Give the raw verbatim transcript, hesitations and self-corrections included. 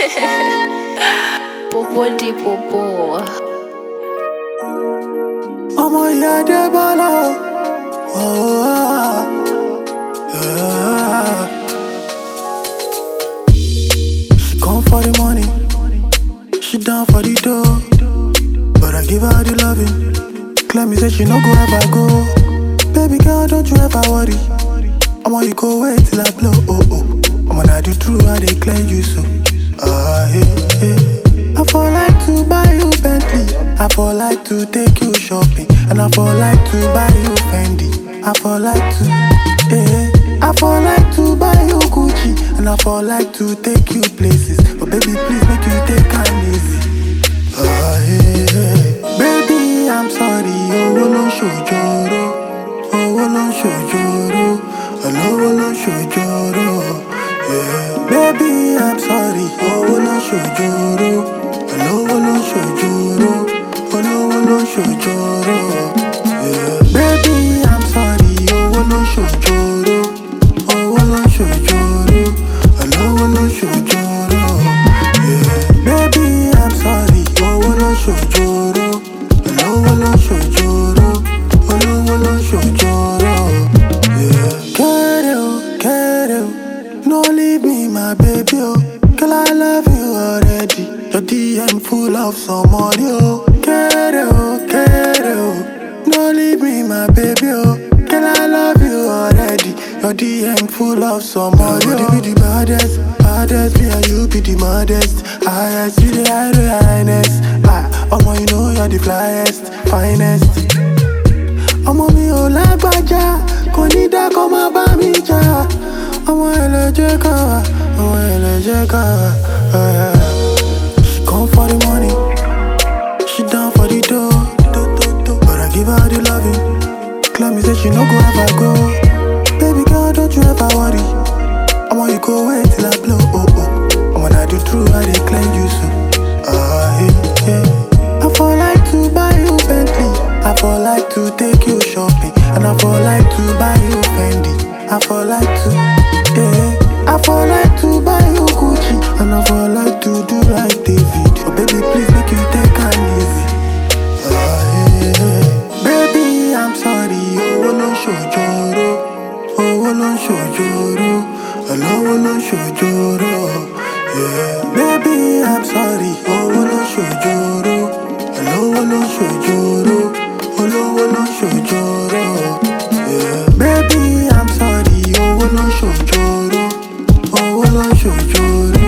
Popo di popo. Ọmọ ìyá Adébọ́lá o. Oh, ah, yeah. She come for the money, she down for the dough, but I give her the loving. Claim me say she no go ever go. Baby girl, don't you ever worry. Omo, you go wait till I blow. Oh oh, Omo, na the true I dey clear you so. Ah hey hey. I for like to buy you Bentley, I for like to take you shopping, and I for like to buy you Fendi. I for like to, eh. I for like to buy you Gucci, and I for like to take you places. But baby, please make you take am easy. Ah hey hey. Baby, I'm sorry, oh no shojoro, oh no shojoro, oh no shojoro. Yeah, baby, I'm sorry, oh no shojoro, oh no shojoro, oh no shojoro. Yeah, baby, I'm sorry, oh no shojoro, oh no shojoro, oh no shojoro. Yeah, baby, I'm sorry, oh no shojoro, oh no shojoro, oh no shojoro. Yeah, Kero, Kero, no leave me, my baby, oh. Girl, I love you already. Your D M full of somebody, oh. Kero, Kero, no leave me, my baby, oh. Girl, I love you already. Your D M full of somebody, oh. You be the baddest, baddest, me and you be the modest. Highest, you the high, the highness. Ah, Omo, you know you're the flyest, finest. Ọmọ mi ò lágbájá, kò ní dá kó má bá mi jà. Ọmọ ẹlẹ́jẹ̀ ká wá, ọmọ ẹlẹ́jẹ̀ ká wá. Oh, yeah. She come for the money, she down for the dough, but I give her the loving. Claim me say she no go ever go. Baby girl, don't you ever worry. Ọmọ you go wait till I blow. Oh oh, Ọmọ na the true I dey clear you so. Ah hey hey. I for like to buy you Bentley, I for like to take you shopping, and I for like to buy you Fendi. I for like to, eh. I for like to buy you Gucci, and I for like to do like David. Oh baby, please make you take am easy. Ah hey hey. Baby, I'm sorry, oh no shojoro, oh no shojoro, oh no shojoro. Yeah, baby, I'm sorry, oh no shojoro, oh no shojoro, oh no shojoro. Yeah, baby, I'm sorry, oh no shojoro, oh no shojoro.